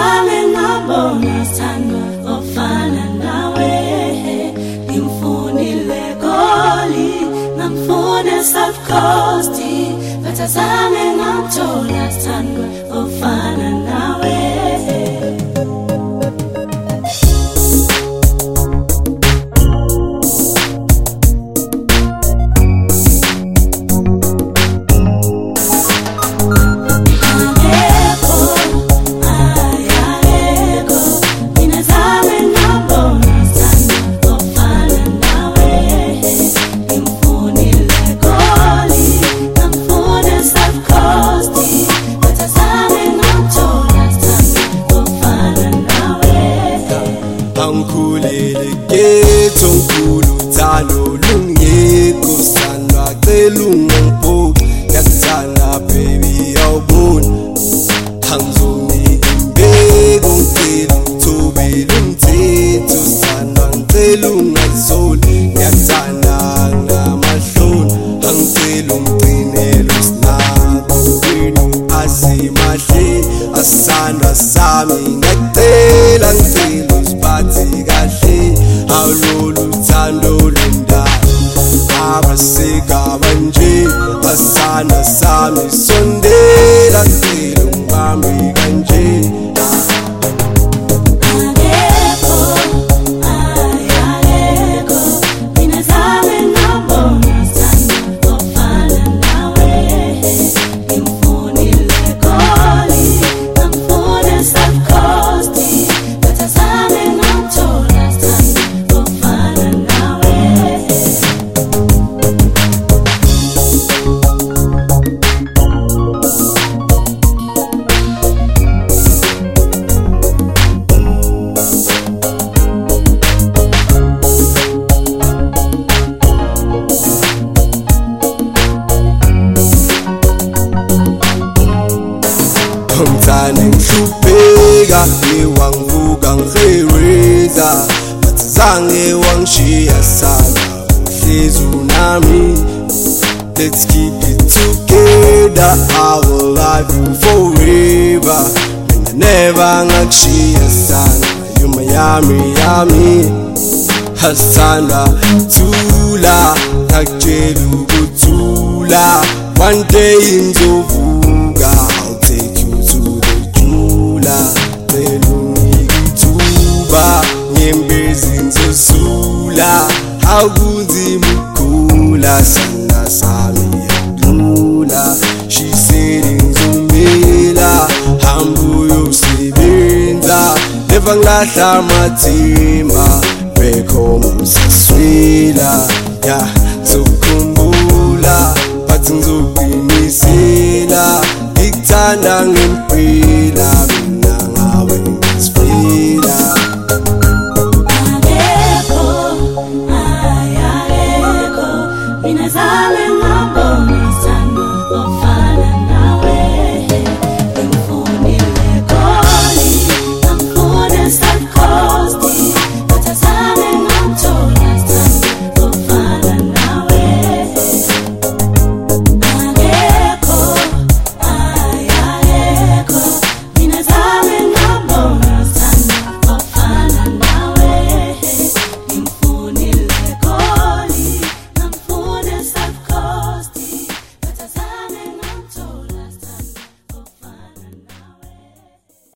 zame ngabona sithandwa ofana nawe ngimfunile Goli ngamfuna South Coast batha zame ngamthola sithandwa ofana nawe Angikhulele ketho nkulu thando lungekho sithandwa cela ungangiphoqi ngiyakuthanda baby awubona angizonike imbeko ngicela uthobele umthetho sithandwa ngicela ungazisoli ngiyakuthanda ngamahloni angicela ungigcinele usinako wenu asimahle asithandwa sami ngiyacela ngicela bathi kahle awulolu thando lendalo abasika banje basana sami sondela ngicela ungibambe kanje Ngithanda ngihlupheka ngiwangivuka ngireza bathi zange wangishiya sana uhlezi unami let's keep it together I will love you forever mina never ngakushiya sana you my yummy hasana thula ngakutshela ukuthula one day ngizovuka I'll take you to the jula belungikithuba nyembezi ngizosula akunzima ukukhula sana sami yadlula she said ngizomela hamba uyosebenza never ngilahla amathemba back home siswela yeah sokukhumbula bathi